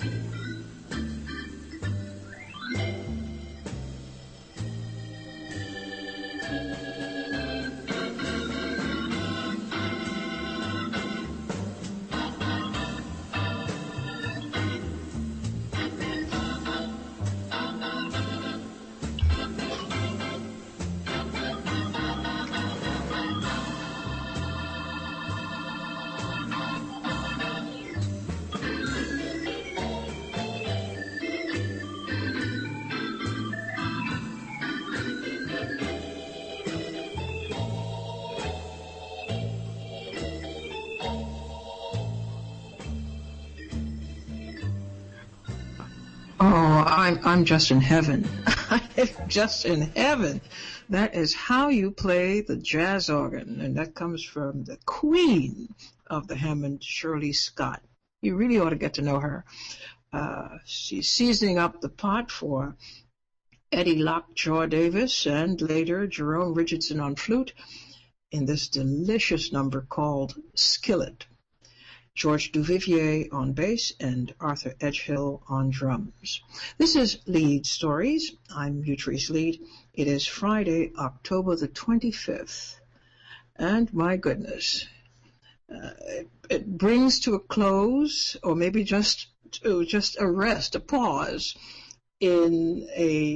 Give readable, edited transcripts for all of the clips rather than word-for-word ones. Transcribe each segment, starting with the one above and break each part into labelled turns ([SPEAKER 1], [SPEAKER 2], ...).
[SPEAKER 1] Oh, I'm just in heaven. I'm just in heaven. That is how you play the jazz organ, and that comes from the queen of the Hammond, Shirley Scott. You really ought to get to know her. She's seasoning up the pot for Eddie Lockjaw Davis and later Jerome Richardson on flute in this delicious number called Skillet. George Duvivier on bass, and Arthur Edgehill on drums. This is Lead Stories. I'm Utrice Lead. It is Friday, October the 25th. And my goodness, it brings to a close, or maybe just a rest, a pause, in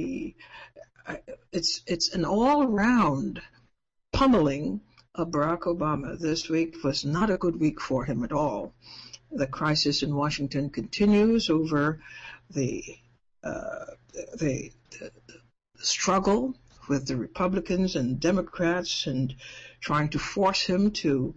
[SPEAKER 1] it's an all-around pummeling of Barack Obama. This week was not a good week for him at all. The crisis in Washington continues over the struggle with the Republicans and Democrats and trying to force him to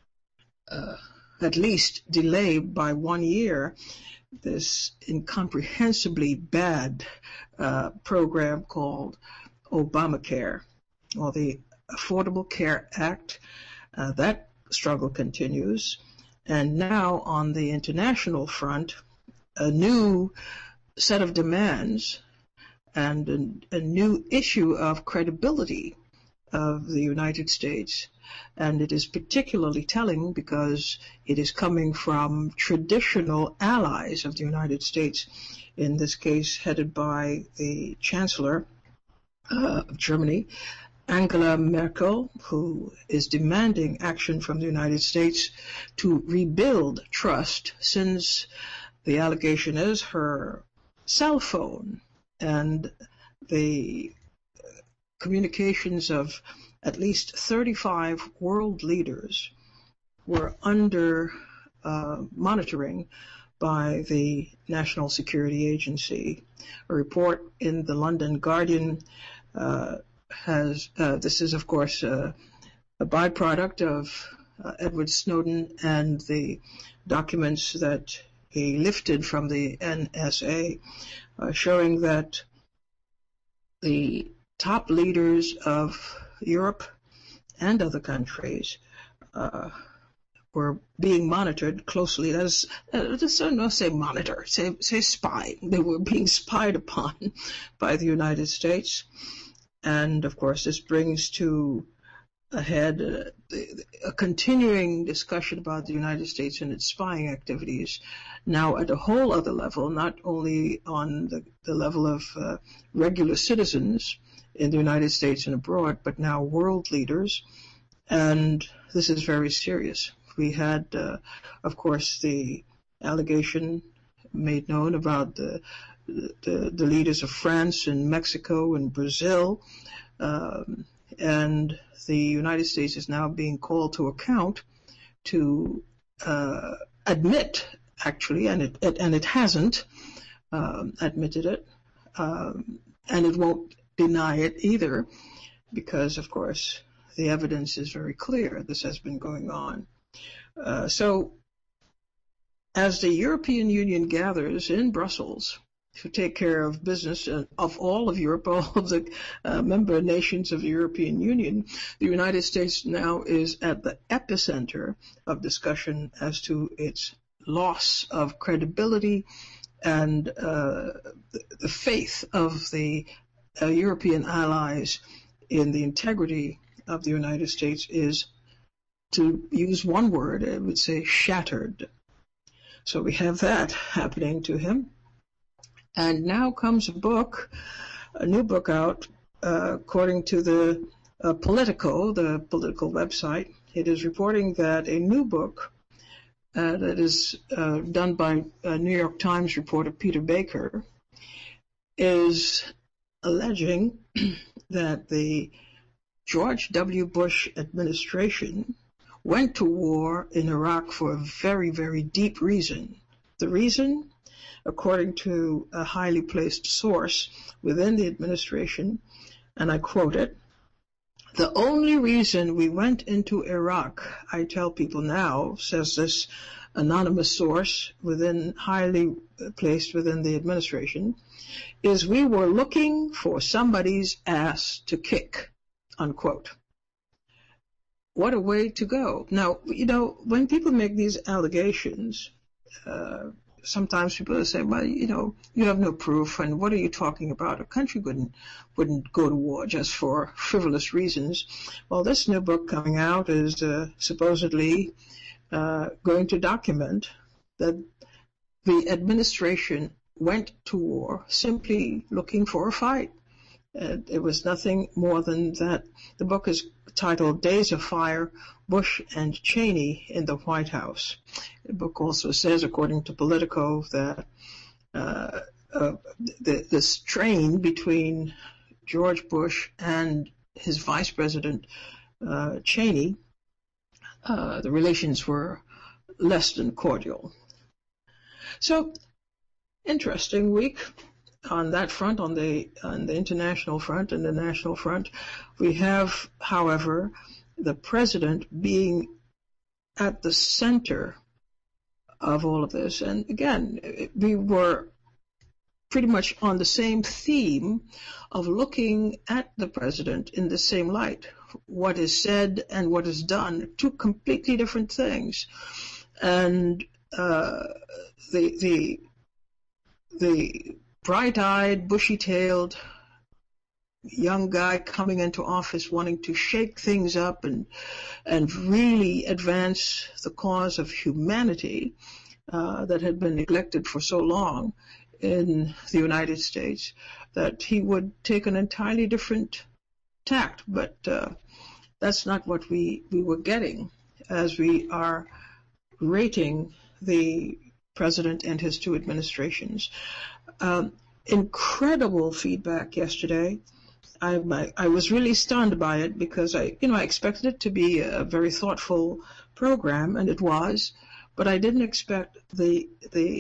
[SPEAKER 1] at least delay by 1 year this incomprehensibly bad program called Obamacare, or the Affordable Care Act. That struggle continues. And now on the international front, a new set of demands and a new issue of credibility of the United States. And it is particularly telling because it is coming from traditional allies of the United States, in this case headed by the Chancellor of Germany, Angela Merkel, who is demanding action from the United States to rebuild trust, since the allegation is her cell phone and the communications of at least 35 world leaders were under monitoring by the National Security Agency. A report in the London Guardian this is, of course, a byproduct of Edward Snowden and the documents that he lifted from the NSA, showing that the top leaders of Europe and other countries were being monitored closely. That is, don't say monitor, say spy. They were being spied upon by the United States. And, of course, this brings to a head a continuing discussion about the United States and its spying activities, now at a whole other level, not only on the level of regular citizens in the United States and abroad, but now world leaders. And this is very serious. We had, of course, the allegation made known about the leaders of France and Mexico and Brazil, and the United States is now being called to account to admit, actually, and it hasn't admitted it, and it won't deny it either, because, of course, the evidence is very clear. This has been going on. So as the European Union gathers in Brussels to take care of business of all of Europe, all of the member nations of the European Union, the United States now is at the epicenter of discussion as to its loss of credibility and the faith of the European allies in the integrity of the United States is, to use one word, I would say, shattered. So we have that happening to him. And now comes a new book out, according to the Politico, the political website. It is reporting that a new book that is done by New York Times reporter Peter Baker is alleging that the George W. Bush administration went to war in Iraq for a very, very deep reason. The reason, according to a highly placed source within the administration, and I quote it, "The only reason we went into Iraq, I tell people now," says this anonymous source highly placed within the administration, "is we were looking for somebody's ass to kick," unquote. What a way to go. Now, when people make these allegations, sometimes people say, well, you have no proof, and what are you talking about? A country wouldn't go to war just for frivolous reasons. Well, this new book coming out is supposedly going to document that the administration went to war simply looking for a fight. It was nothing more than that. The book is titled Days of Fire, Bush and Cheney in the White House. The book also says, according to Politico, that the strain between George Bush and his vice president, Cheney, the relations were less than cordial. So, interesting week. On that front, on the international front and the national front, we have, however, the president being at the center of all of this. And again, we were pretty much on the same theme of looking at the president in the same light. What is said and what is done, two completely different things. And the bright-eyed, bushy-tailed young guy coming into office wanting to shake things up and really advance the cause of humanity that had been neglected for so long in the United States, that he would take an entirely different tact. But that's not what we were getting as we are rating the president and his two administrations. Incredible feedback yesterday. I was really stunned by it because I expected it to be a very thoughtful program, and it was, but I didn't expect the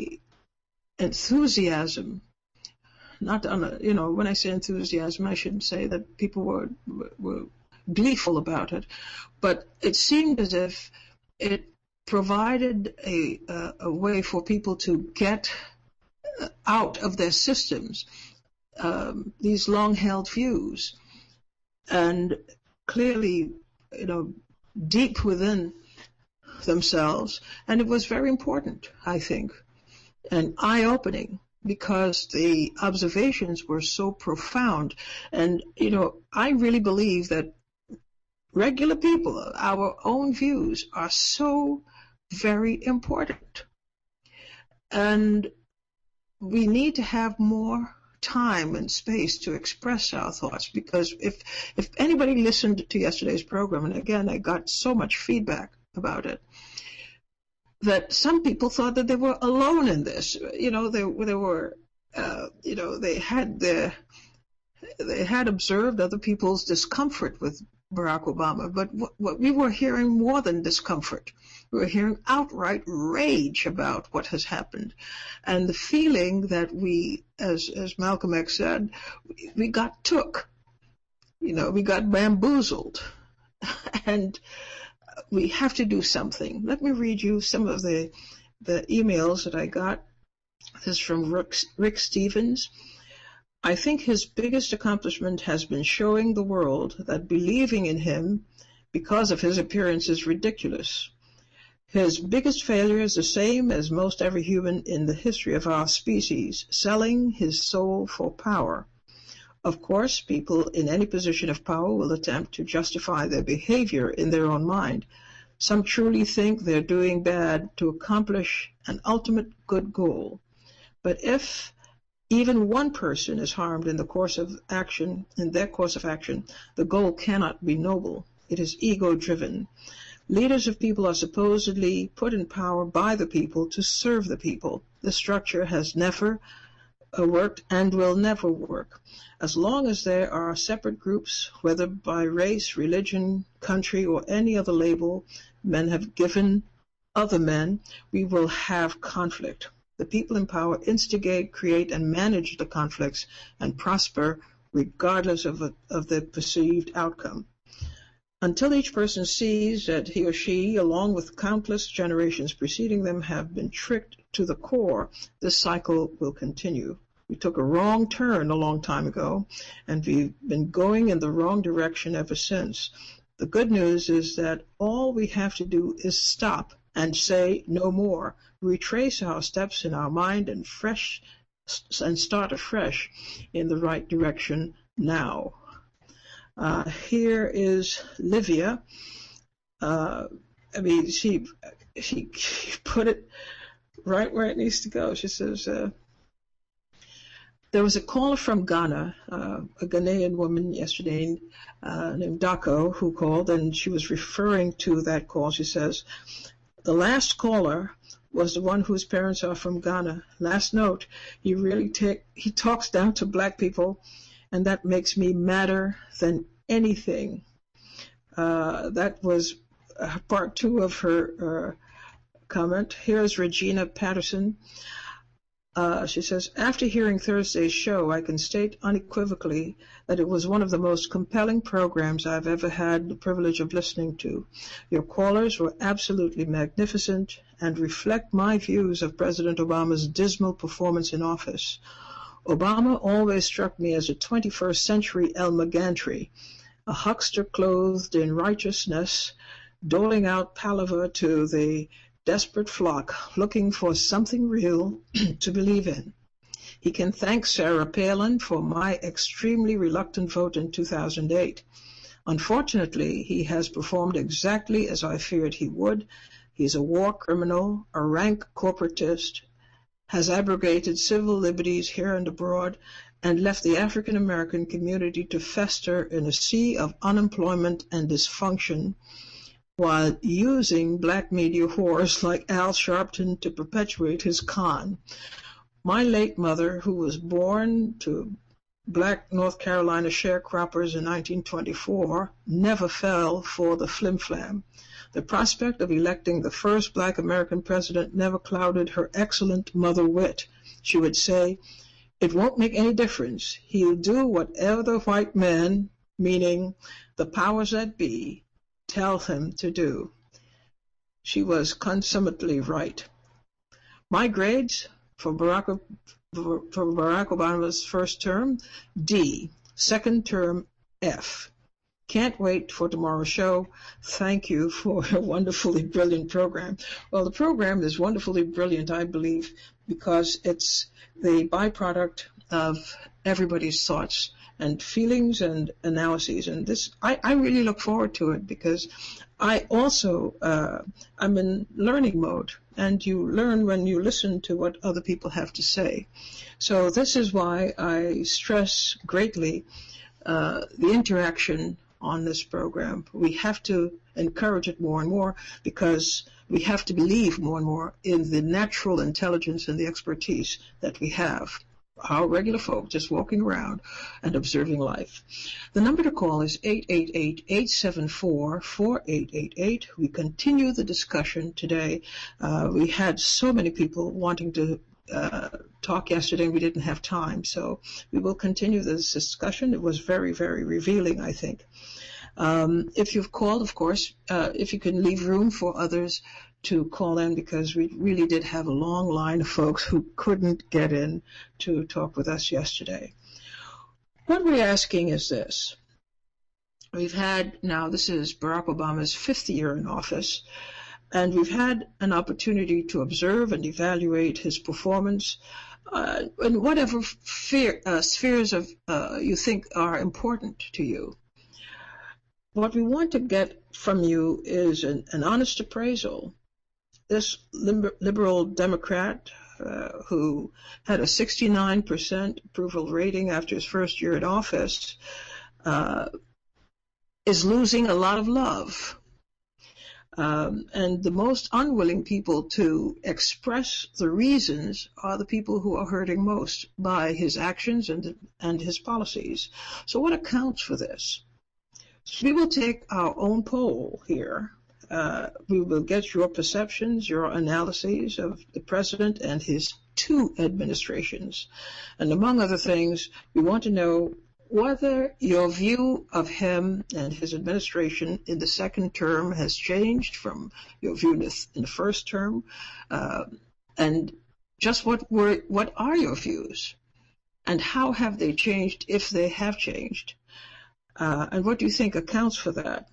[SPEAKER 1] enthusiasm. Not on when I say enthusiasm, I shouldn't say that people were gleeful about it, but it seemed as if it provided a way for people to get out of their systems these long-held views, and clearly, deep within themselves. And it was very important, I think, and eye-opening, because the observations were so profound. And, I really believe that regular people, our own views, are so very important. And we need to have more time and space to express our thoughts, because if anybody listened to yesterday's program, and again, I got so much feedback about it, that some people thought that they were alone in this. They had observed other people's discomfort with Barack Obama, but what we were hearing more than discomfort. We were hearing outright rage about what has happened, and the feeling that we, as Malcolm X said, we got took. We got bamboozled, and we have to do something. Let me read you some of the emails that I got. This is from Rick Stevens. I think his biggest accomplishment has been showing the world that believing in him because of his appearance is ridiculous. His biggest failure is the same as most every human in the history of our species, selling his soul for power. Of course, people in any position of power will attempt to justify their behavior in their own mind. Some truly think they're doing bad to accomplish an ultimate good goal. But if even one person is harmed in their course of action, the goal cannot be noble. It is ego-driven. Leaders of people are supposedly put in power by the people to serve the people. This structure has never worked and will never work. As long as there are separate groups, whether by race, religion, country, or any other label men have given other men, we will have conflict. The people in power instigate, create, and manage the conflicts and prosper regardless of the perceived outcome. Until each person sees that he or she, along with countless generations preceding them, have been tricked to the core, this cycle will continue. We took a wrong turn a long time ago, and we've been going in the wrong direction ever since. The good news is that all we have to do is stop and say no more, retrace our steps in our mind and start afresh in the right direction now. Here is Livia. She put it right where it needs to go. She says, there was a caller from Ghana, a Ghanaian woman yesterday named Dako, who called, and she was referring to that call. She says, the last caller was the one whose parents are from Ghana. Last note, he talks down to black people, and that makes me madder than anything. That was part 2 of her comment. Here's Regina Patterson. She says, after hearing Thursday's show, I can state unequivocally that it was one of the most compelling programs I've ever had the privilege of listening to. Your callers were absolutely magnificent and reflect my views of President Obama's dismal performance in office. Obama always struck me as a 21st century Elmer Gantry, a huckster clothed in righteousness, doling out palaver to the desperate flock looking for something real to believe in. He can thank Sarah Palin for my extremely reluctant vote in 2008. Unfortunately, he has performed exactly as I feared he would. He's a war criminal, a rank corporatist, has abrogated civil liberties here and abroad, and left the African American community to fester in a sea of unemployment and dysfunction, while using black media whores like Al Sharpton to perpetuate his con. My late mother, who was born to black North Carolina sharecroppers in 1924, never fell for the flim-flam. The prospect of electing the first black American president never clouded her excellent mother wit. She would say, it won't make any difference. He'll do whatever the white men, meaning the powers that be, tell him to do. She was consummately right. My grades for Barack Obama's first term, D. Second term, F. Can't wait for tomorrow's show. Thank you for a wonderfully brilliant program. Well, the program is wonderfully brilliant, I believe, because it's the byproduct of everybody's thoughts and feelings and analyses. And this, I really look forward to it because I also, I'm in learning mode, and you learn when you listen to what other people have to say. So this is why I stress greatly the interaction on this program. We have to encourage it more and more because we have to believe more and more in the natural intelligence and the expertise that we have. Our regular folk just walking around and observing life. The number to call is 888-874-4888. We continue the discussion today. We had so many people wanting to talk yesterday and we didn't have time, so we will continue this discussion. It was very, very revealing, I think. If you've called, of course, if you can leave room for others to call in, because we really did have a long line of folks who couldn't get in to talk with us yesterday. What we're asking is this. We've had, now this is Barack Obama's 5th year in office, and we've had an opportunity to observe and evaluate his performance in whatever spheres of you think are important to you. what we want to get from you is an honest appraisal. This liberal Democrat who had a 69% approval rating after his first year in office is losing a lot of love. And the most unwilling people to express the reasons are the people who are hurting most by his actions and his policies. So what accounts for this? We will take our own poll here. We will get your perceptions, your analyses of the president and his two administrations. And among other things, we want to know whether your view of him and his administration in the second term has changed from your view in the first term, and just what are your views, and how have they changed, if they have changed, and what do you think accounts for that?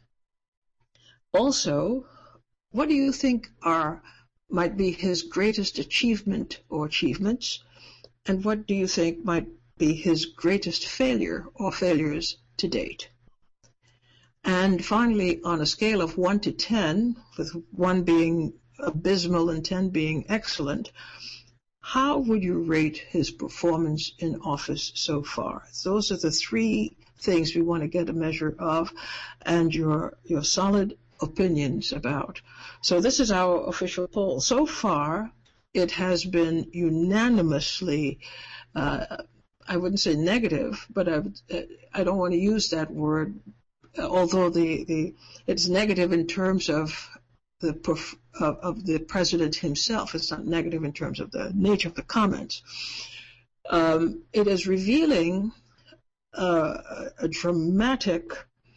[SPEAKER 1] Also, what do you think might be his greatest achievement or achievements, and what do you think might be his greatest failure or failures to date? And finally, on a scale of 1 to 10, with 1 being abysmal and 10 being excellent, how would you rate his performance in office so far? Those are the 3 things we want to get a measure of, and your solid opinions about. So this is our official poll. So far, it has been unanimously I wouldn't say negative, but I don't want to use that word, although it's negative in terms of the president himself. It's not negative in terms of the nature of the comments. It is revealing a dramatic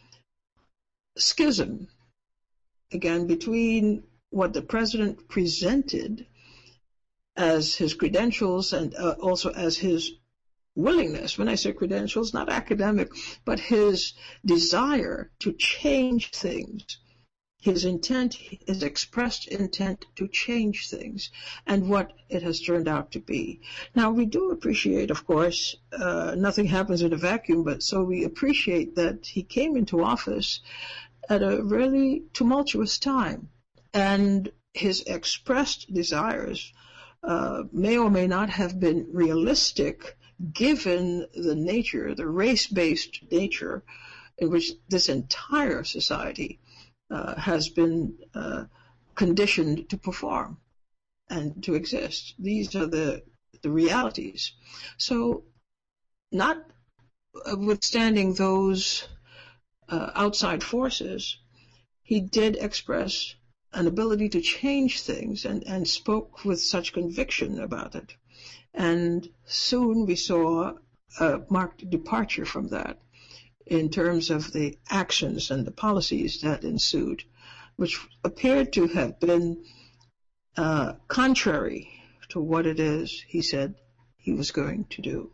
[SPEAKER 1] schism, again, between what the president presented as his credentials and also as his willingness. When I say credentials, not academic, but his desire to change things, his intent, his expressed intent to change things, and what it has turned out to be. Now, we do appreciate, of course, nothing happens in a vacuum, but so we appreciate that he came into office at a really tumultuous time, and his expressed desires may or may not have been realistic given the nature, the race-based nature in which this entire society has been conditioned to perform and to exist. These are the realities. So, notwithstanding those outside forces, he did express an ability to change things and spoke with such conviction about it. And soon we saw a marked departure from that in terms of the actions and the policies that ensued, which appeared to have been contrary to what it is he said he was going to do.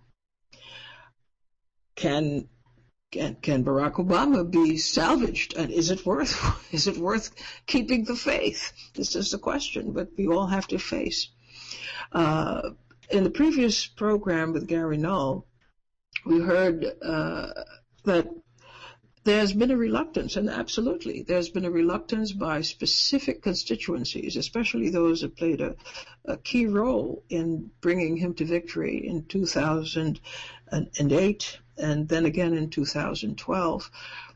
[SPEAKER 1] Can Barack Obama be salvaged, and is it worth keeping the faith? This is the question, but we all have to face. In the previous program with Gary Null, we heard that there's been a reluctance, and absolutely, there's been a reluctance by specific constituencies, especially those that played a key role in bringing him to victory in 2008 and then again in 2012.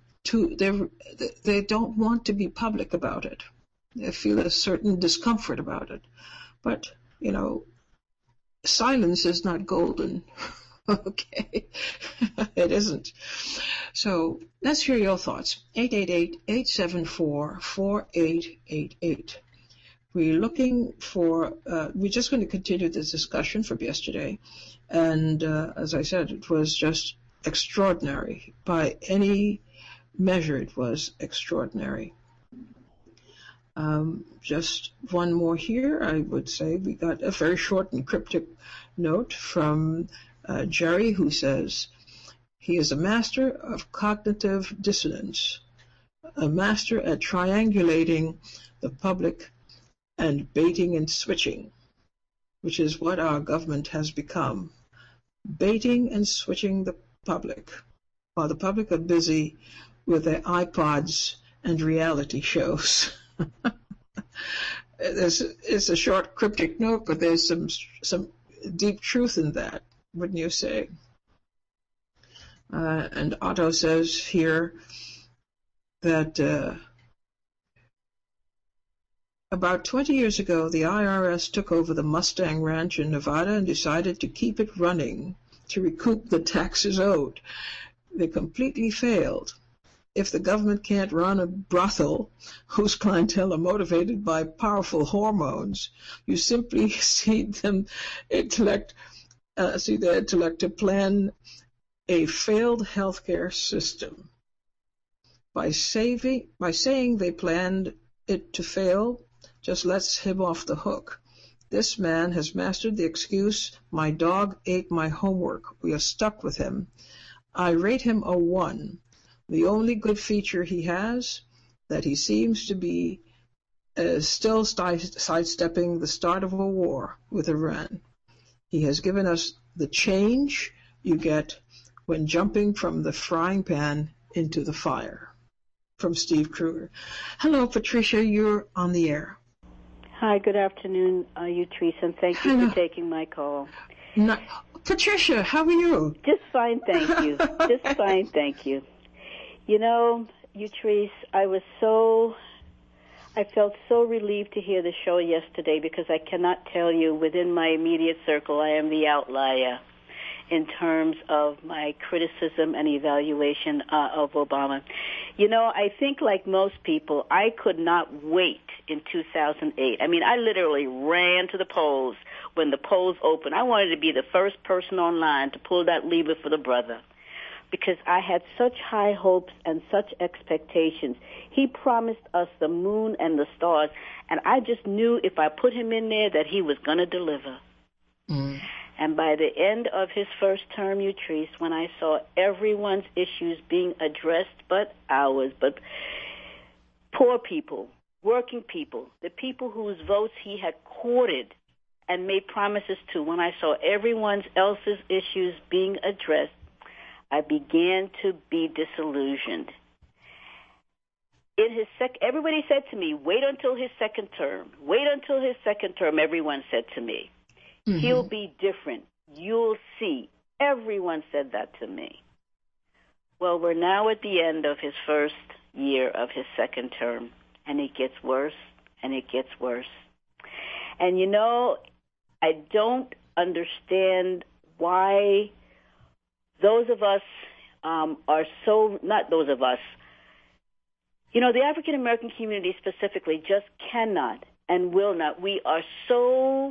[SPEAKER 1] They don't want to be public about it. They feel a certain discomfort about it. But, silence is not golden. Okay, it isn't. So let's hear your thoughts. 888-874-4888. We're looking for, we're just going to continue this discussion from yesterday. And as I said, it was just extraordinary. By any measure, it was extraordinary. Just one more here, I would say. We got a very short and cryptic note from Jerry, who says, he is a master of cognitive dissonance, a master at triangulating the public and baiting and switching, which is what our government has become. Baiting and switching the public. While the public are busy with their iPods and reality shows. It's a short, cryptic note, but there's some deep truth in that, wouldn't you say? And Otto says here that about 20 years ago, the IRS took over the Mustang Ranch in Nevada and decided to keep it running to recoup the taxes owed. They completely failed. If the government can't run a brothel whose clientele are motivated by powerful hormones, you simply see their intellect to plan a failed healthcare system. By saying they planned it to fail, just lets him off the hook. This man has mastered the excuse, "My dog ate my homework." We are stuck with him. I rate him a 1. The only good feature he has, that he seems to be still sidestepping the start of a war with Iran. He has given us the change you get when jumping from the frying pan into the fire. From Steve Kruger. Hello, Patricia, you're on the air.
[SPEAKER 2] Hi, good afternoon, Utrice, and thank you for taking my call.
[SPEAKER 1] Patricia, how are you?
[SPEAKER 2] Just fine, thank you. Just fine, thank you. You know, Utrice, I felt so relieved to hear the show yesterday because I cannot tell you, within my immediate circle, I am the outlier in terms of my criticism and evaluation of Obama. You know, I think like most people, I could not wait in 2008. I mean, I literally ran to the polls when the polls opened. I wanted to be the first person online to pull that lever for the brother because I had such high hopes and such expectations. He promised us the moon and the stars, and I just knew if I put him in there that he was going to deliver. Mm. And by the end of his first term, Utrice, when I saw everyone's issues being addressed but ours, but poor people, working people, the people whose votes he had courted and made promises to, when I saw everyone else's issues being addressed, I began to be disillusioned. In his everybody said to me, wait until his second term. Wait until his second term, everyone said to me. Mm-hmm. He'll be different. You'll see. Everyone said that to me. Well, we're now at the end of his first year of his second term, and it gets worse, and it gets worse. And, you know, I don't understand why those of us are so, not those of us, you know, the African-American community specifically just cannot and will not. We are so...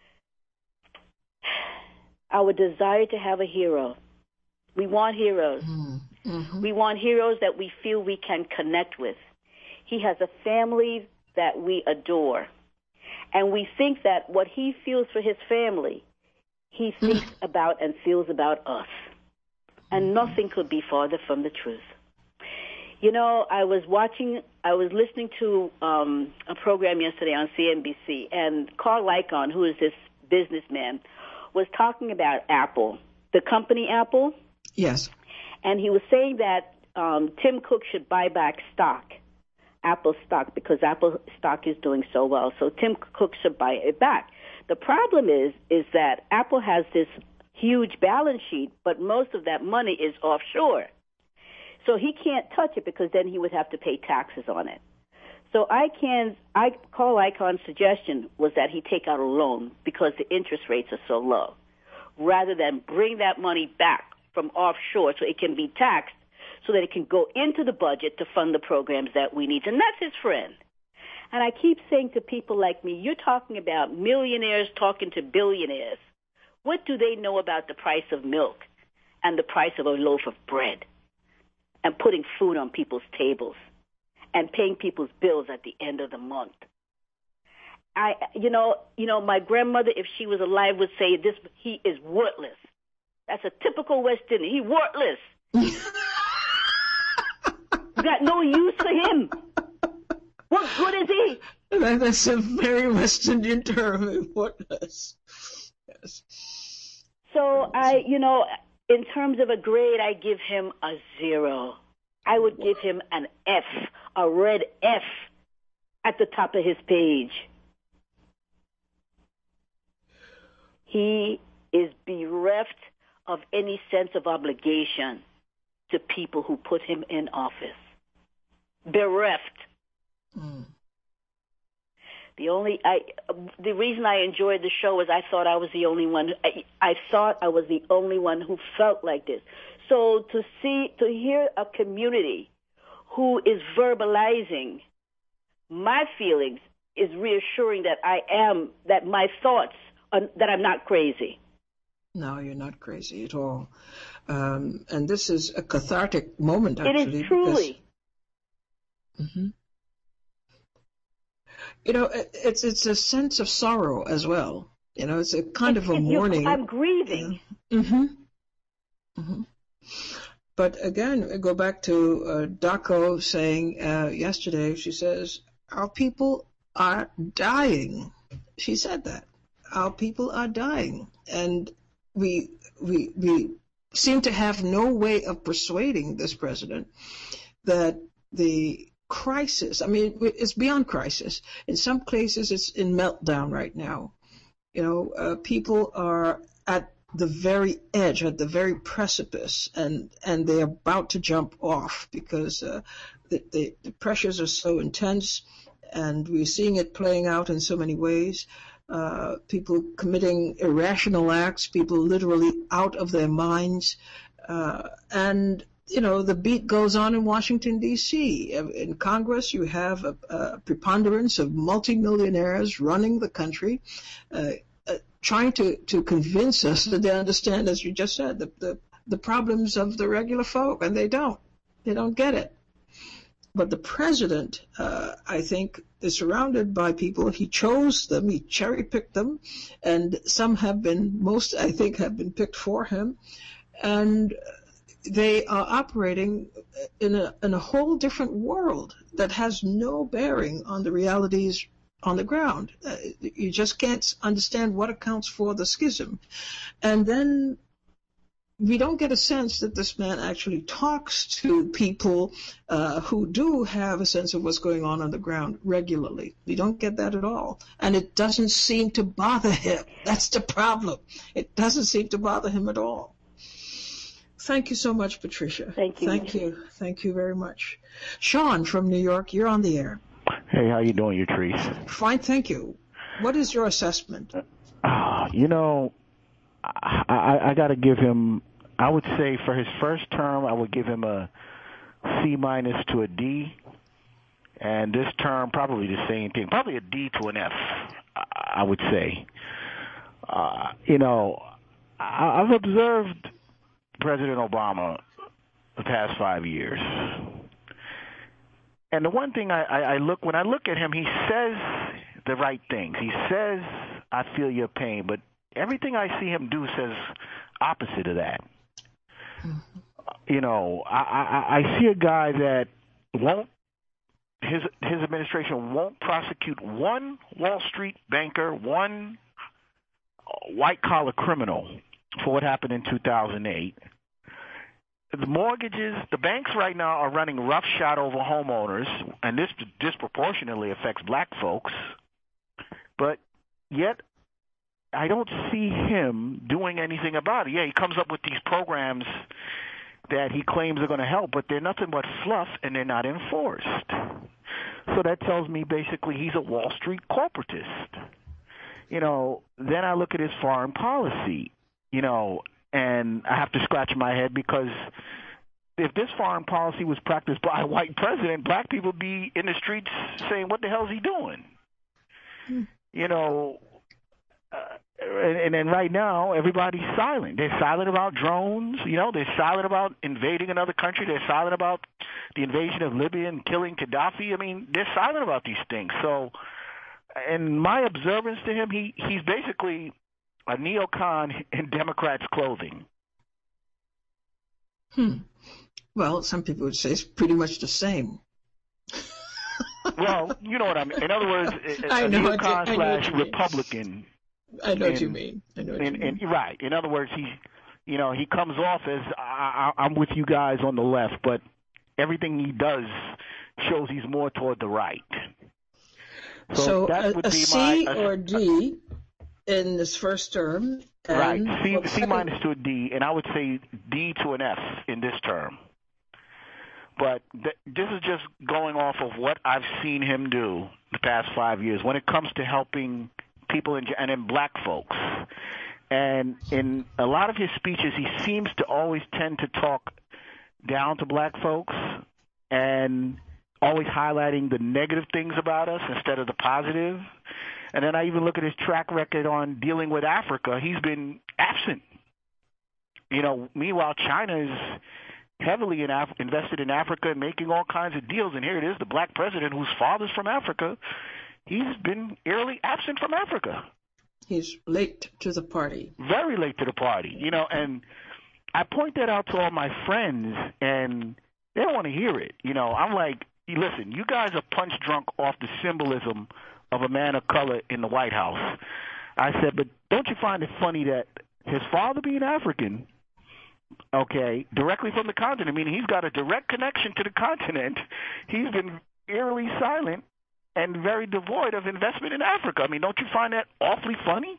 [SPEAKER 2] Our desire to have a hero. We want heroes. Mm-hmm. We want heroes that we feel we can connect with. He has a family that we adore. And we think that what he feels for his family, he thinks about and feels about us. And nothing could be farther from the truth. You know, I was listening to a program yesterday on CNBC, and Carl Icahn, who is this businessman, was talking about Apple, the company Apple.
[SPEAKER 1] Yes.
[SPEAKER 2] And he was saying that Tim Cook should buy back stock, Apple stock, because Apple stock is doing so well. So Tim Cook should buy it back. The problem is that Apple has this huge balance sheet, but most of that money is offshore. So he can't touch it because then he would have to pay taxes on it. So Carl Icahn's suggestion was that he take out a loan because the interest rates are so low, rather than bring that money back from offshore so it can be taxed so that it can go into the budget to fund the programs that we need. And that's his friend. And I keep saying to people like me, you're talking about millionaires talking to billionaires. What do they know about the price of milk and the price of a loaf of bread and putting food on people's tables and paying people's bills at the end of the month? You know, my grandmother, if she was alive, would say he is worthless. That's a typical West Indian. He's worthless. You got no use for him. What good is he?
[SPEAKER 1] That's a very West Indian term, worthless. Yes.
[SPEAKER 2] So in terms of a grade, I give him a 0. I would give him an F, a red F at the top of his page. He is bereft of any sense of obligation to people who put him in office. Bereft. Mm. The reason I enjoyed the show is I thought I was the only one. I thought I was the only one who felt like this. So to hear a community who is verbalizing my feelings is reassuring that my thoughts that I'm not crazy.
[SPEAKER 1] No, you're not crazy at all. And this is a cathartic moment, actually.
[SPEAKER 2] It is truly.
[SPEAKER 1] Mm-hmm. You know, it's a sense of sorrow as well. You know, it's a kind of a mourning.
[SPEAKER 2] I'm grieving.
[SPEAKER 1] Mm-hmm. Mm-hmm. But again, we go back to Dako saying yesterday, she says, our people are dying. She said that. Our people are dying. And we seem to have no way of persuading this president that the crisis, I mean, it's beyond crisis. In some places, it's in meltdown right now. You know, people are at the very edge, at the very precipice, and they're about to jump off because the pressures are so intense, and we're seeing it playing out in so many ways. People committing irrational acts, people literally out of their minds, and you know, the beat goes on in Washington, D.C. In Congress, you have a preponderance of multimillionaires running the country, trying to convince us that they understand, as you just said, the problems of the regular folk, and they don't. They don't get it. But the president, I think, is surrounded by people. He chose them. He cherry-picked them. And some most, I think, have been picked for him. And they are operating in a whole different world that has no bearing on the realities on the ground. You just can't understand what accounts for the schism. And then we don't get a sense that this man actually talks to people who do have a sense of what's going on the ground regularly. We don't get that at all. And it doesn't seem to bother him. That's the problem. It doesn't seem to bother him at all. Thank you so much, Patricia.
[SPEAKER 2] Thank you.
[SPEAKER 1] Thank you. Thank you very much. Sean from New York, you're on the air.
[SPEAKER 3] Hey, how you doing, Yatrice?
[SPEAKER 1] Fine, thank you. What is your assessment?
[SPEAKER 3] You know, I got to give him, I would say for his first term, I would give him a C- to a D. And this term, probably the same thing, probably a D to an F, I would say. You know, I've observed President Obama the past 5 years. And the one thing when I look at him, he says the right things. He says, I feel your pain, but everything I see him do says opposite of that. Mm-hmm. You know, I see a guy that his administration won't prosecute one Wall Street banker, one white-collar criminal for what happened in 2008. The mortgages, the banks right now are running roughshod over homeowners, and this disproportionately affects black folks. But yet, I don't see him doing anything about it. Yeah, he comes up with these programs that he claims are going to help, but they're nothing but fluff, and they're not enforced. So that tells me basically he's a Wall Street corporatist. You know, then I look at his foreign policy, you know, and I have to scratch my head because if this foreign policy was practiced by a white president, black people would be in the streets saying, what the hell is he doing? You know, and then right now, everybody's silent. They're silent about drones. You know, they're silent about invading another country. They're silent about the invasion of Libya and killing Gaddafi. I mean, they're silent about these things. So, in my observance to him, he's basically a neocon in Democrats' clothing.
[SPEAKER 1] Well, some people would say it's pretty much the same.
[SPEAKER 3] Well, you know what I mean. In other words, a neocon / Republican.
[SPEAKER 1] I know what you mean.
[SPEAKER 3] Right. In other words, he comes off as I'm with you guys on the left, but everything he does shows he's more toward the right.
[SPEAKER 1] So
[SPEAKER 3] that would
[SPEAKER 1] a
[SPEAKER 3] be
[SPEAKER 1] C or a D in this first term.
[SPEAKER 3] Right,
[SPEAKER 1] And
[SPEAKER 3] C minus to a D, and I would say D to an F in this term. But this is just going off of what I've seen him do the past 5 years when it comes to helping people and in black folks. And in a lot of his speeches, he seems to always tend to talk down to black folks and always highlighting the negative things about us instead of the positive. And then I even look at his track record on dealing with Africa. He's been absent. Meanwhile, China is heavily invested in Africa and making all kinds of deals. And here it is, the black president whose father's from Africa. He's been eerily absent from Africa.
[SPEAKER 1] He's late to the party.
[SPEAKER 3] Very late to the party. And I point that out to all my friends, and they don't want to hear it. I'm like, listen, you guys are punch drunk off the symbolism of a man of color in the White House. I said, but don't you find it funny that his father being African, okay, directly from the continent, meaning he's got a direct connection to the continent, he's been eerily silent and very devoid of investment in Africa. I mean, don't you find that awfully funny?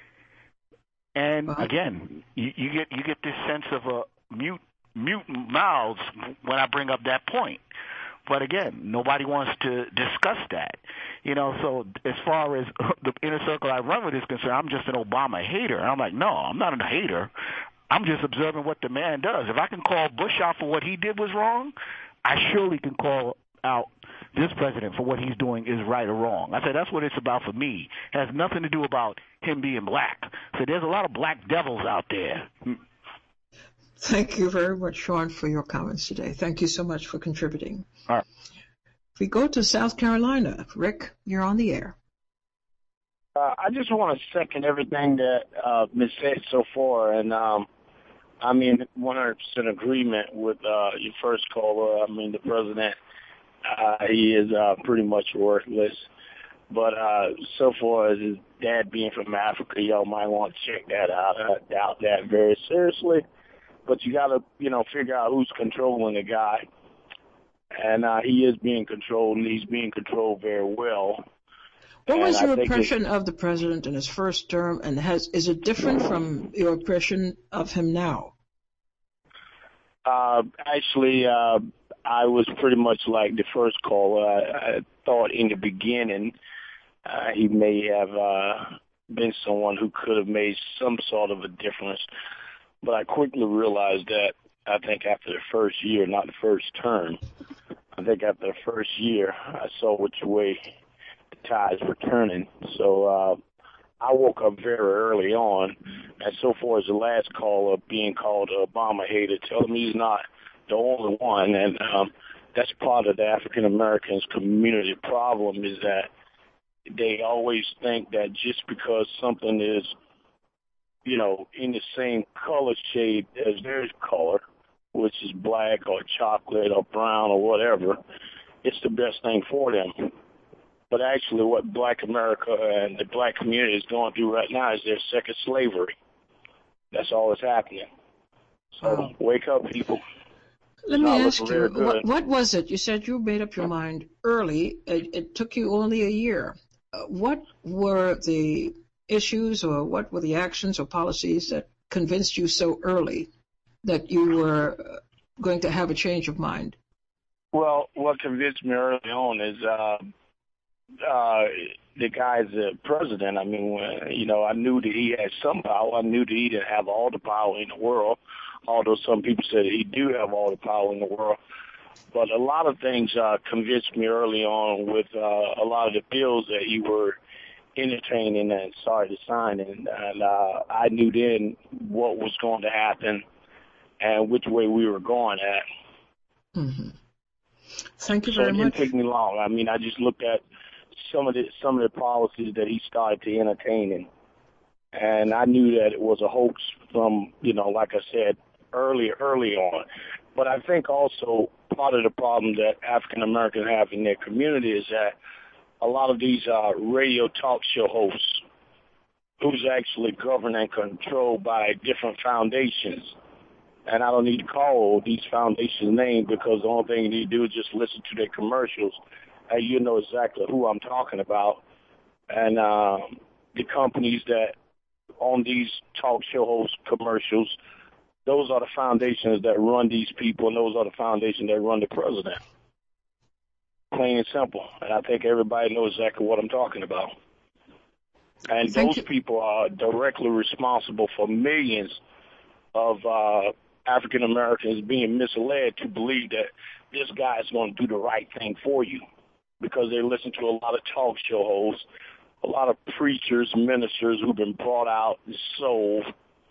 [SPEAKER 3] And again, you get this sense of a mute mouths when I bring up that point. But again, nobody wants to discuss that. So as far as the inner circle I run with is concerned, I'm just an Obama hater. And I'm like, no, I'm not a hater. I'm just observing what the man does. If I can call Bush out for what he did was wrong, I surely can call out this president for what he's doing is right or wrong. I said that's what it's about for me. It has nothing to do about him being black. So there's a lot of black devils out there.
[SPEAKER 1] Thank you very much, Sean, for your comments today. Thank you so much for contributing.
[SPEAKER 3] All right.
[SPEAKER 1] We go to South Carolina. Rick, you're on the air.
[SPEAKER 4] I just want to second everything that Ms. said so far, and I'm in 100% agreement with your first caller. I mean, the president, he is pretty much worthless. But so far as his dad being from Africa, y'all might want to check that out. I doubt that very seriously. But you got to, figure out who's controlling the guy. And he is being controlled, and he's being controlled very well.
[SPEAKER 1] What was your impression of the president in his first term, and is it different from your impression of him now?
[SPEAKER 4] Actually, I was pretty much like the first caller. I thought in the beginning he may have been someone who could have made some sort of a difference. But I quickly realized that I think after the first year, not the first term, I think after the first year, I saw which way the tides were turning. So I woke up very early on, and so far as the last caller being called an Obama hater, telling me he's not the only one, and that's part of the African Americans community problem is that they always think that just because something is, in the same color shade as their color, which is black or chocolate or brown or whatever, it's the best thing for them. But actually what Black America and the black community is going through right now is their second slavery. That's all that's happening. So wake up, people.
[SPEAKER 1] Let me ask you, what was it? You said you made up your mind early. It took you only a year. What were the issues or what were the actions or policies that convinced you so early that you were going to have a change of mind?
[SPEAKER 4] Well, what convinced me early on is the guy's president. I mean, I knew that he had some power. I knew that he didn't have all the power in the world, although some people said he do have all the power in the world. But a lot of things convinced me early on with a lot of the bills that he were entertaining and started to sign. And I knew then what was going to happen and which way we were going at.
[SPEAKER 1] Mm-hmm. Thank you very much.
[SPEAKER 4] So it didn't take me long. I mean, I just looked at some of the policies that he started to entertain, and I knew that it was a hoax from, like I said, early on. But I think also part of the problem that African Americans have in their community is that a lot of these radio talk show hosts, who's actually governed and controlled by different foundations, And I don't need to call these foundations names because the only thing you need to do is just listen to their commercials, and you know exactly who I'm talking about. And the companies that own these talk show host commercials, those are the foundations that run these people, and those are the foundations that run the president. Plain and simple. And I think everybody knows exactly what I'm talking about. And those people are directly responsible for millions of African Americans being misled to believe that this guy is going to do the right thing for you, because they listen to a lot of talk show hosts, a lot of preachers, ministers who've been brought out and sold,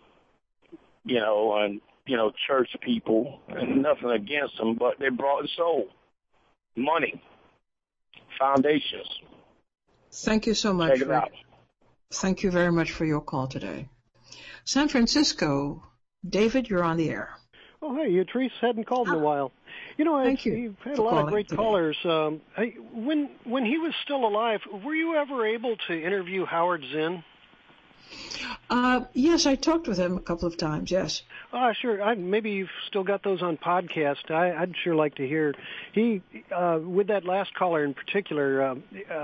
[SPEAKER 4] and church people, and nothing against them, but they brought and sold money, foundations.
[SPEAKER 1] Thank you so much.
[SPEAKER 4] Check it out.
[SPEAKER 1] Thank you very much for your call today. San Francisco, David, you're on the air.
[SPEAKER 5] Oh, hey, Yatrice, hadn't called in a while.
[SPEAKER 1] Thank you.
[SPEAKER 5] You've had a lot of great callers. When he was still alive, were you ever able to interview Howard Zinn?
[SPEAKER 1] Yes, I talked with him a couple of times, yes.
[SPEAKER 5] Sure. Maybe you've still got those on podcast. I'd sure like to hear. He, with that last caller in particular,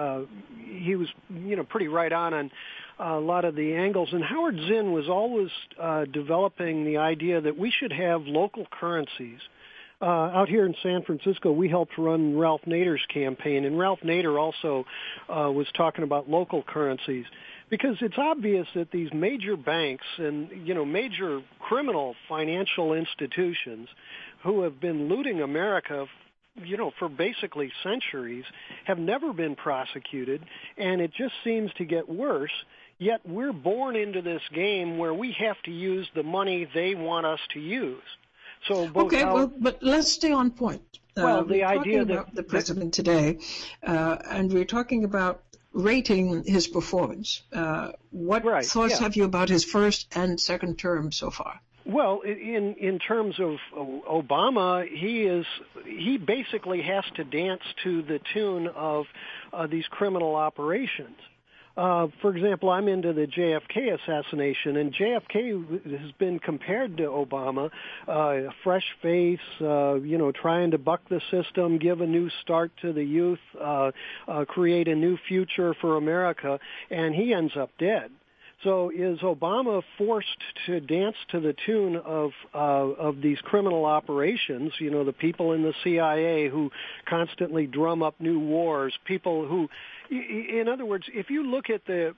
[SPEAKER 5] he was, pretty right on a lot of the angles. And Howard Zinn was always developing the idea that we should have local currencies. Out here in San Francisco, we helped run Ralph Nader's campaign, and Ralph Nader also was talking about local currencies. Because it's obvious that these major banks and, major criminal financial institutions who have been looting America, for basically centuries, have never been prosecuted, and it just seems to get worse. Yet we're born into this game where we have to use the money they want us to use. So
[SPEAKER 1] but let's stay on point.
[SPEAKER 5] The idea
[SPEAKER 1] that the president today, and we're talking about rating his performance. What thoughts have you about his first and second term so far?
[SPEAKER 5] Well, in terms of Obama, he basically has to dance to the tune of these criminal operations. For example, I'm into the JFK assassination, and JFK has been compared to Obama, a fresh face, trying to buck the system, give a new start to the youth, create a new future for America, and he ends up dead. So is Obama forced to dance to the tune of these criminal operations, the people in the CIA who constantly drum up new wars, people who, in other words, if you look at the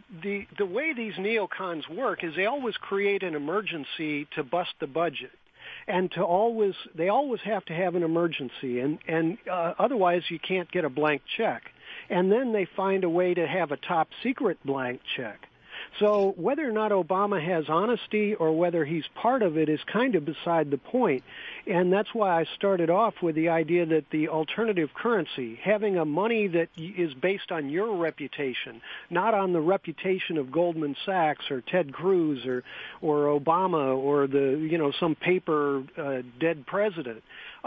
[SPEAKER 5] way these neocons work is they always create an emergency to bust the budget. And they always have to have an emergency, and otherwise you can't get a blank check. And then they find a way to have a top secret blank check. So whether or not Obama has honesty or whether he's part of it is kind of beside the point. And that's why I started off with the idea that the alternative currency, having a money that is based on your reputation, not on the reputation of Goldman Sachs or Ted Cruz or Obama or some paper dead president,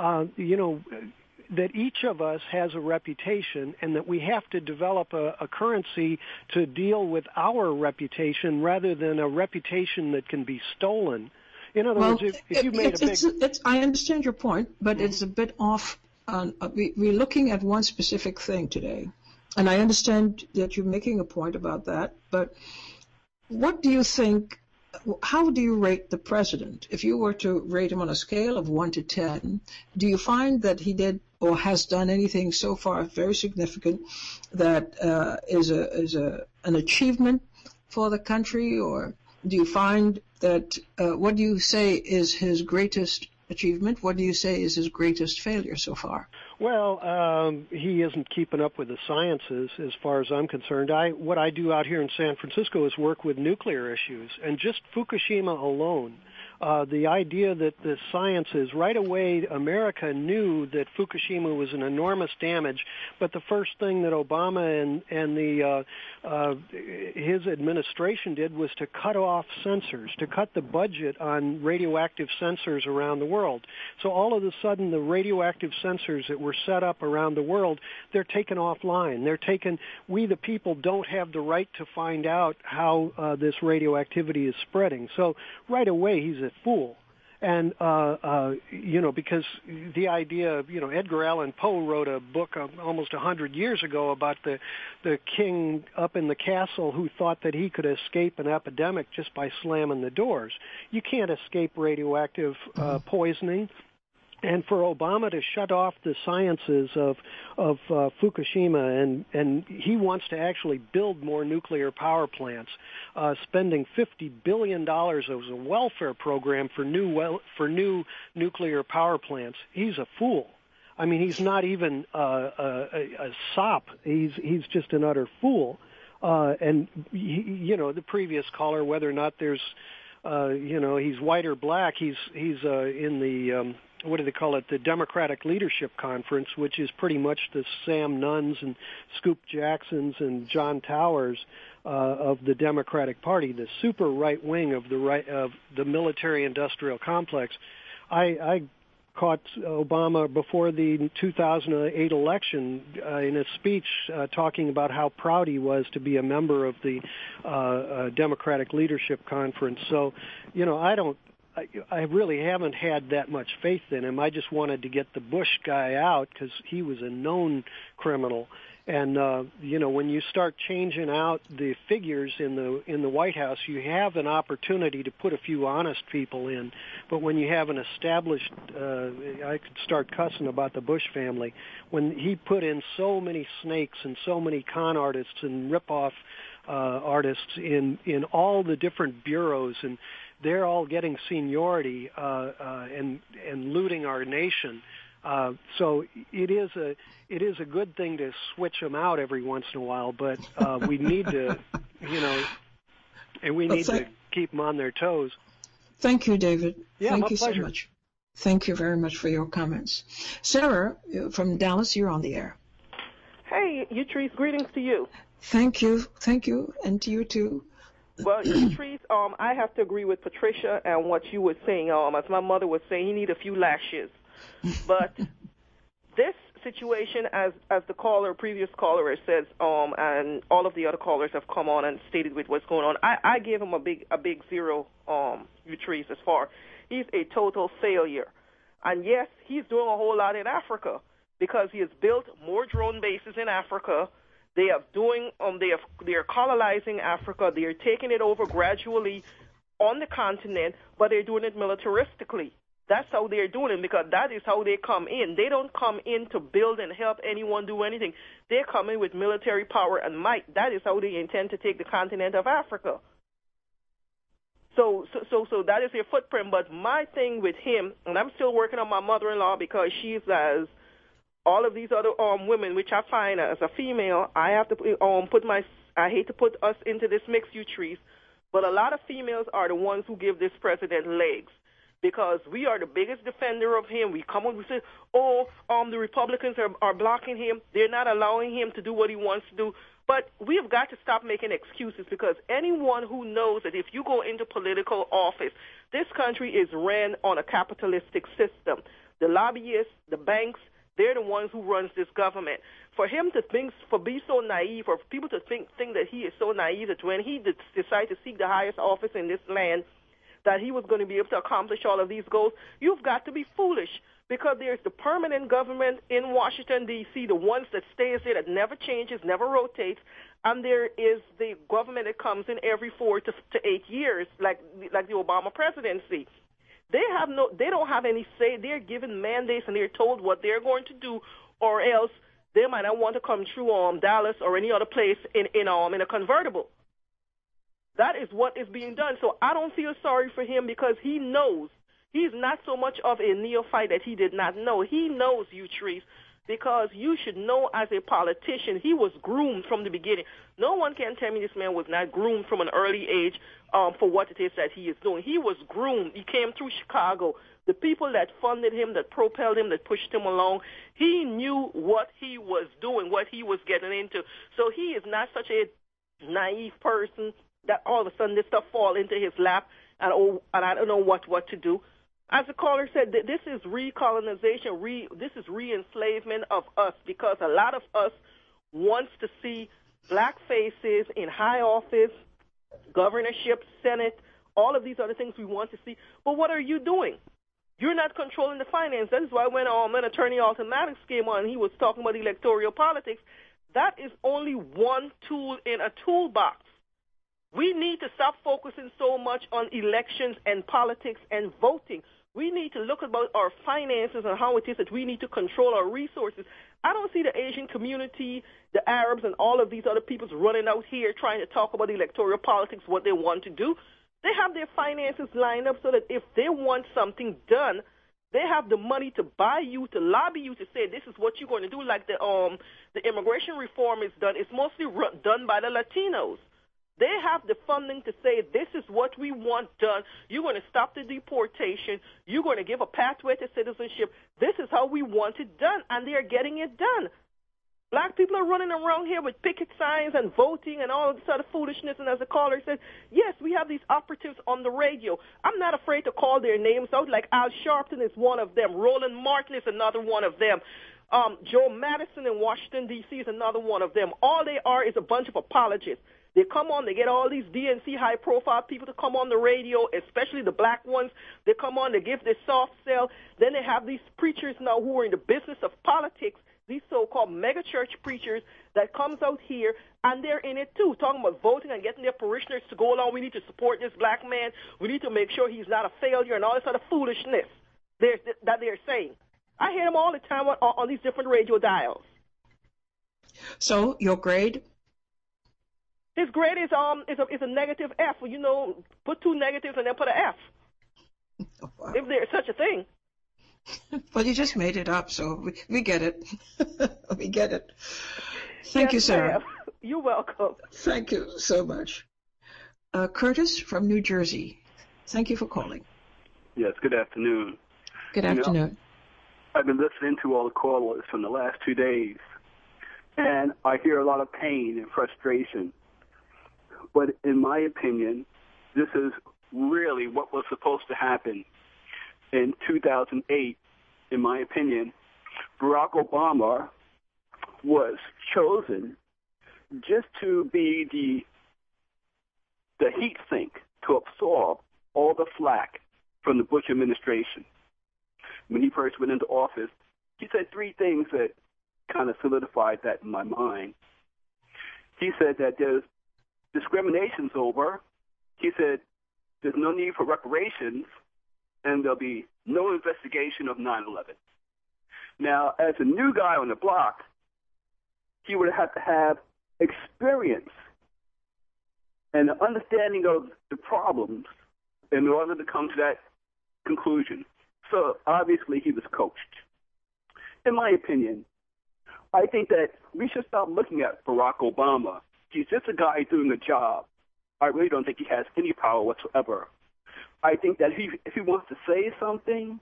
[SPEAKER 5] that each of us has a reputation and that we have to develop a currency to deal with our reputation rather than a reputation that can be stolen. In other words, if you made
[SPEAKER 1] I understand your point, but it's a bit off. We're looking at one specific thing today, and I understand that you're making a point about that, but what do you think? How do you rate the president? If you were to rate him on a scale of 1 to 10, do you find that he did or has done anything so far very significant that is an achievement for the country? Or do you find that, what do you say is his greatest achievement? What do you say is his greatest failure so far?
[SPEAKER 5] Well, he isn't keeping up with the sciences as far as I'm concerned. What I do out here in San Francisco is work with nuclear issues, and just Fukushima alone, the idea that the sciences, right away America knew that Fukushima was an enormous damage, but the first thing that Obama and his administration did was to cut off sensors, to cut the budget on radioactive sensors around the world. So all of a sudden the radioactive sensors that were set up around the world, they're taken offline. We the people don't have the right to find out how this radioactivity is spreading. So right away he's a fool. And, because the idea of, Edgar Allan Poe wrote a book almost 100 years ago about the king up in the castle who thought that he could escape an epidemic just by slamming the doors. You can't escape radioactive poisoning. And for Obama to shut off the sciences of Fukushima, and he wants to actually build more nuclear power plants, spending $50 billion as a welfare program for new nuclear power plants. He's a fool. I mean, he's not even a sop. He's just an utter fool. And the previous caller, whether or not there's, he's white or black, he's in the what do they call it, the Democratic Leadership Conference, which is pretty much the Sam Nunns and Scoop Jacksons and John Towers of the Democratic Party, the super right wing of the military-industrial complex. I caught Obama before the 2008 election in a speech talking about how proud he was to be a member of the Democratic Leadership Conference. So, I really haven't had that much faith in him. I just wanted to get the Bush guy out because he was a known criminal. And when you start changing out the figures in the White House, you have an opportunity to put a few honest people in. But when you have an established, I could start cussing about the Bush family. When he put in so many snakes and so many con artists and rip-off artists in all the different bureaus, and they're all getting seniority and looting our nation. So it is a good thing to switch them out every once in a while, but we need to, and we need to keep them on their toes.
[SPEAKER 1] Thank you, David.
[SPEAKER 5] Yeah,
[SPEAKER 1] Thank
[SPEAKER 5] my
[SPEAKER 1] you
[SPEAKER 5] pleasure.
[SPEAKER 1] so much. Thank you very much for your comments. Sarah from Dallas, you're on the air.
[SPEAKER 6] Hey, Utrice, greetings to you.
[SPEAKER 1] Thank you, and to you too.
[SPEAKER 6] Well, Utrice, I have to agree with Patricia and what you were saying. As my mother was saying, he need a few lashes. But this situation, as the previous caller says, and all of the other callers have come on and stated with what's going on, I gave him a big zero, Utrice, as far. He's a total failure. And yes, he's doing a whole lot in Africa because he has built more drone bases in Africa. They are colonizing Africa. They are taking it over gradually on the continent, but they're doing it militaristically. That's how they're doing it because that is how they come in. They don't come in to build and help anyone do anything. They come in with military power and might. That is how they intend to take the continent of Africa. So that is their footprint. But my thing with him, and I'm still working on my mother-in-law because she's as all of these other women, which I find as a female, I have to I hate to put us into this mix, Utrice, but a lot of females are the ones who give this president legs because we are the biggest defender of him. We come on, we say, the Republicans are blocking him. They're not allowing him to do what he wants to do. But we've got to stop making excuses because anyone who knows that if you go into political office, this country is ran on a capitalistic system. The lobbyists, the banks, they're the ones who runs this government. For him to be so naive, or for people to think that he is so naive that when he decided to seek the highest office in this land, that he was going to be able to accomplish all of these goals, you've got to be foolish because there's the permanent government in Washington, D.C., the ones that stays there, that never changes, never rotates, and there is the government that comes in every 4 to 8 years, like the Obama presidency. They don't have any say. They're given mandates and they're told what they're going to do, or else they might not want to come through Dallas or any other place in a convertible. That is what is being done. So I don't feel sorry for him because he knows. He's not so much of a neophyte that he did not know. He knows, Utrice, because you should know as a politician, he was groomed from the beginning. No one can tell me this man was not groomed from an early age for what it is that he is doing. He was groomed. He came through Chicago. The people that funded him, that propelled him, that pushed him along, he knew what he was doing, what he was getting into. So he is not such a naive person that all of a sudden this stuff fall into his lap and I don't know what to do. As the caller said, this is recolonization, this is re-enslavement of us because a lot of us wants to see black faces in high office, governorship, Senate, all of these other things we want to see. But what are you doing? You're not controlling the finance. That is why when Attorney Alton Maddox came on, he was talking about electoral politics. That is only one tool in a toolbox. We need to stop focusing so much on elections and politics and voting. We need to look about our finances and how it is that we need to control our resources. I don't see the Asian community, the Arabs, and all of these other peoples running out here trying to talk about electoral politics, what they want to do. They have their finances lined up so that if they want something done, they have the money to buy you, to lobby you, to say this is what you're going to do. Like the immigration reform is done. It's mostly done by the Latinos. They have the funding to say this is what we want done. You're going to stop the deportation. You're going to give a pathway to citizenship. This is how we want it done, and they are getting it done. Black people are running around here with picket signs and voting and all of this other foolishness. And as the caller said, yes, we have these operatives on the radio. I'm not afraid to call their names out. Like Al Sharpton is one of them. Roland Martin is another one of them. Joe Madison in Washington, D.C. is another one of them. All they are is a bunch of apologists. They come on, they get all these DNC high-profile people to come on the radio, especially the black ones. They come on, they give this soft sell. Then they have these preachers now who are in the business of politics, these so-called mega-church preachers that comes out here, and they're in it too, talking about voting and getting their parishioners to go along. We need to support this black man. We need to make sure he's not a failure and all this other foolishness that they're saying. I hear them all the time on these different radio dials.
[SPEAKER 1] So your grade?
[SPEAKER 6] His grade is a negative F. You know, put two negatives and then put an F.
[SPEAKER 1] Oh, wow.
[SPEAKER 6] If there's such a thing.
[SPEAKER 1] Well, you just made it up, so we get it. We get it. Thank you, Sarah.
[SPEAKER 6] Ma'am. You're welcome.
[SPEAKER 1] Thank you so much. Curtis from New Jersey. Thank you for calling.
[SPEAKER 7] Yes, good afternoon.
[SPEAKER 1] Good afternoon.
[SPEAKER 7] I've been listening to all the callers from the last 2 days, and I hear a lot of pain and frustration. But in my opinion, this is really what was supposed to happen. In 2008, in my opinion, Barack Obama was chosen just to be the heat sink to absorb all the flack from the Bush administration. When he first went into office, he said three things that kind of solidified that in my mind. He said that there's discrimination's over. He said there's no need for reparations, and there'll be no investigation of 9/11. Now, as a new guy on the block, he would have to have experience and an understanding of the problems in order to come to that conclusion. So obviously he was coached. In my opinion, I think that we should stop looking at Barack Obama. He's just a guy doing a job. I really don't think he has any power whatsoever. I think that if he wants to say something,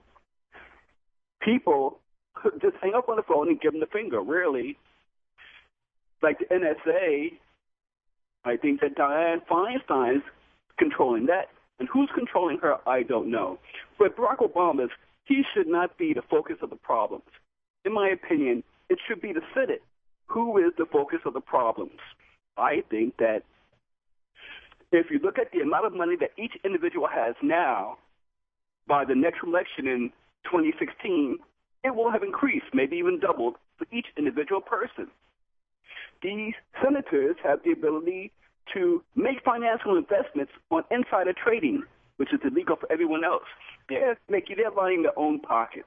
[SPEAKER 7] people could just hang up on the phone and give him the finger, really. Like the NSA, I think that Dianne Feinstein's controlling that. And who's controlling her, I don't know. But Barack Obama, he should not be the focus of the problems. In my opinion, it should be the Senate who is the focus of the problems. I think that if you look at the amount of money that each individual has now, by the next election in 2016, it will have increased, maybe even doubled for each individual person. These senators have the ability to make financial investments on insider trading, which is illegal for everyone else. They're lining their own pockets.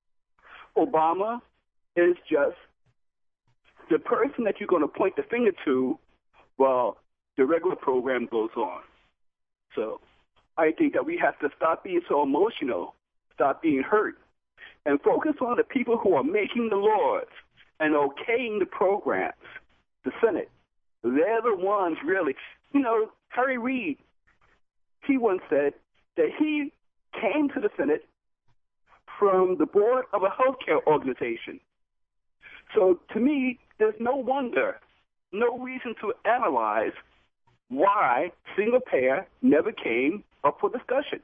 [SPEAKER 7] Obama is just the person that you're going to point the finger to while the regular program goes on. So I think that we have to stop being so emotional, stop being hurt, and focus on the people who are making the laws and okaying the programs, the Senate. They're the ones really. You know, Harry Reid, he once said that he came to the Senate from the board of a healthcare organization. So to me, there's no wonder, no reason to analyze why single payer never came up for discussion.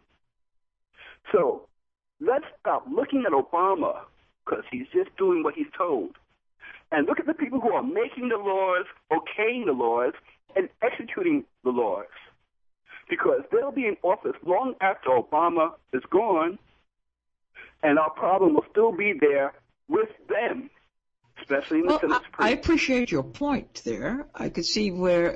[SPEAKER 7] So let's stop looking at Obama because he's just doing what he's told. And look at the people who are making the laws, okaying the laws, and executing the laws. Because they'll be in office long after Obama is gone. and our problem will still be there with them, especially in the Senate Supreme.
[SPEAKER 1] I appreciate your point there. I could see where,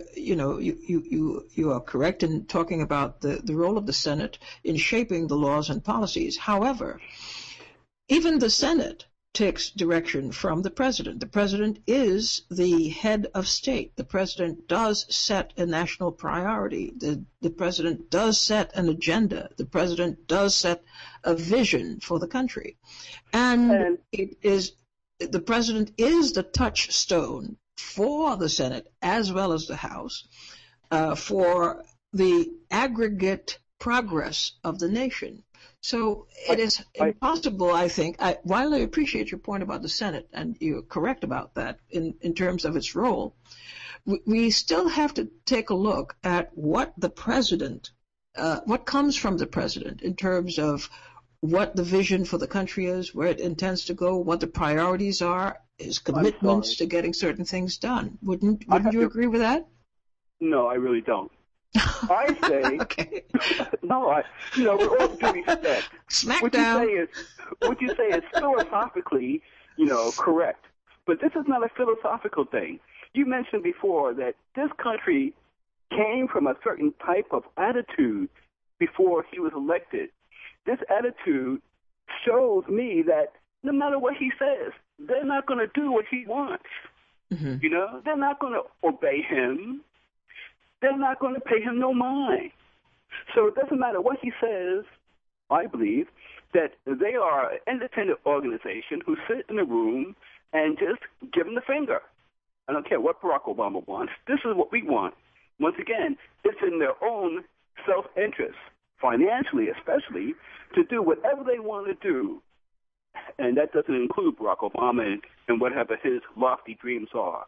[SPEAKER 1] you are correct in talking about the role of the Senate in shaping the laws and policies. However, even the Senate takes direction from the president. The president is the head of state. The president does set a national priority. The president does set an agenda. The president does set a vision for the country. And the president is the touchstone for the Senate as well as the House for the aggregate progress of the nation. So it is impossible, I think, while I appreciate your point about the Senate, and you're correct about that in terms of its role, we still have to take a look at what the president, what comes from the president in terms of what the vision for the country is, where it intends to go, what the priorities are, his commitments to getting certain things done. Wouldn't you agree with that?
[SPEAKER 7] No, I really don't. I say,
[SPEAKER 1] okay.
[SPEAKER 7] No, with all due respect,
[SPEAKER 1] Smackdown.
[SPEAKER 7] What you say is philosophically, correct. But this is not a philosophical thing. You mentioned before that this country came from a certain type of attitude before he was elected. This attitude shows me that no matter what he says, they're not going to do what he wants. Mm-hmm. They're not going to obey him. They're not going to pay him no mind. So it doesn't matter what he says. I believe that they are an independent organization who sit in a room and just give him the finger. I don't care what Barack Obama wants. This is what we want. Once again, it's in their own self-interest, financially especially, to do whatever they want to do. And that doesn't include Barack Obama and whatever his lofty dreams are.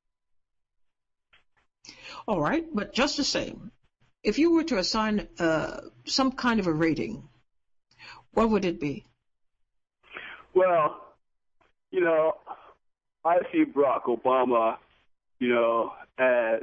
[SPEAKER 1] All right, but just the same, if you were to assign some kind of a rating, what would it be?
[SPEAKER 7] Well, I see Barack Obama, as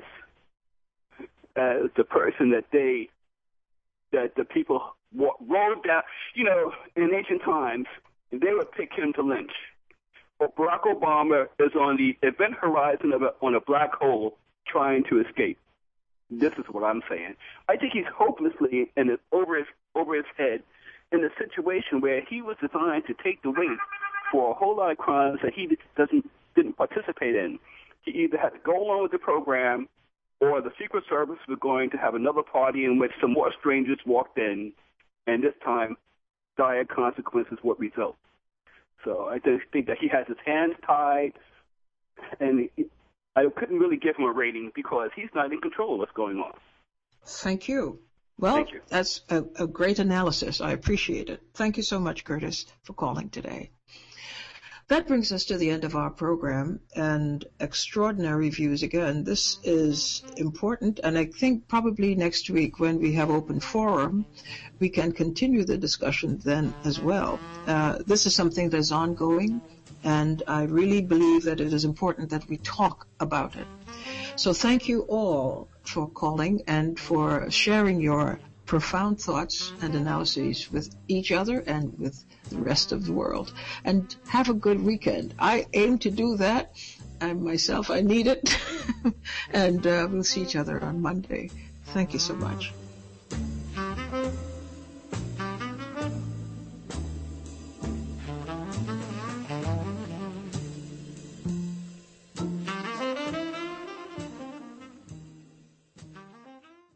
[SPEAKER 7] the person that the people wrote down. In ancient times, they would pick him to lynch. But Barack Obama is on the event horizon on a black hole, trying to escape. This is what I'm saying. I think he's hopelessly and over his head in a situation where he was designed to take the weight for a whole lot of crimes that he didn't participate in. He either had to go along with the program, or the Secret Service was going to have another party in which some more strangers walked in, and this time dire consequences would result. So I just think that he has his hands tied, and I couldn't really give him a rating because he's not in control of what's going on.
[SPEAKER 1] Thank you. Well,
[SPEAKER 7] Thank you.
[SPEAKER 1] That's a great analysis. I appreciate it. Thank you so much, Curtis, for calling today. That brings us to the end of our program, and extraordinary views again. This is important, and I think probably next week when we have open forum, we can continue the discussion then as well. This is something that is ongoing, and I really believe that it is important that we talk about it. So thank you all for calling and for sharing your profound thoughts and analyses with each other and with the rest of the world. And have a good weekend. I aim to do that. I myself, I need it. And we'll see each other on Monday. Thank you so much.